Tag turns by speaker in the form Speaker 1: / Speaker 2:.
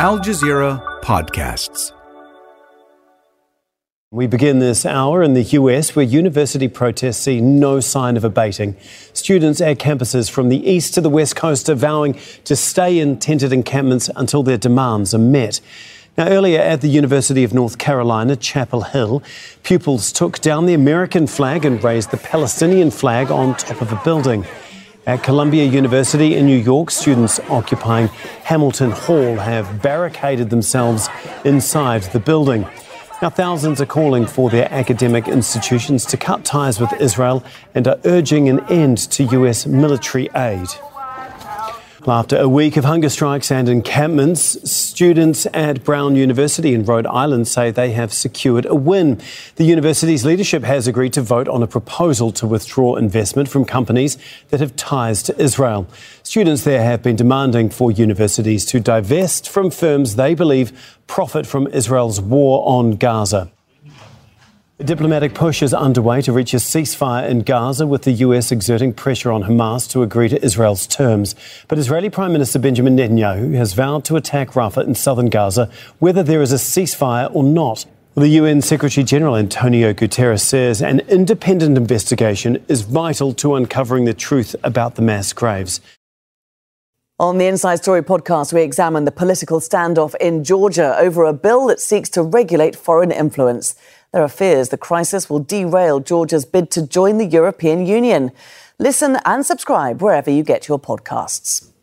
Speaker 1: Al Jazeera Podcasts.
Speaker 2: We begin this hour in the US, where university protests see no sign of abating. Students at campuses from the east to the west coast are vowing to stay in tented encampments until their demands are met. Now, earlier at the University of North Carolina, Chapel Hill, pupils took down the American flag and raised the Palestinian flag on top of a building. At Columbia University in New York, students occupying Hamilton Hall have barricaded themselves inside the building. Now, thousands are calling for their academic institutions to cut ties with Israel and are urging an end to US military aid. After a week of hunger strikes and encampments, students at Brown University in Rhode Island say they have secured a win. The university's leadership has agreed to vote on a proposal to withdraw investment from companies that have ties to Israel. Students there have been demanding for universities to divest from firms they believe profit from Israel's war on Gaza. A diplomatic push is underway to reach a ceasefire in Gaza, with the US exerting pressure on Hamas to agree to Israel's terms. But Israeli Prime Minister Benjamin Netanyahu has vowed to attack Rafah in southern Gaza, whether there is a ceasefire or not. The UN Secretary-General Antonio Guterres says an independent investigation is vital to uncovering the truth about the mass graves.
Speaker 3: On the Inside Story podcast, we examine the political standoff in Georgia over a bill that seeks to regulate foreign influence. There are fears the crisis will derail Georgia's bid to join the European Union. Listen and subscribe wherever you get your podcasts.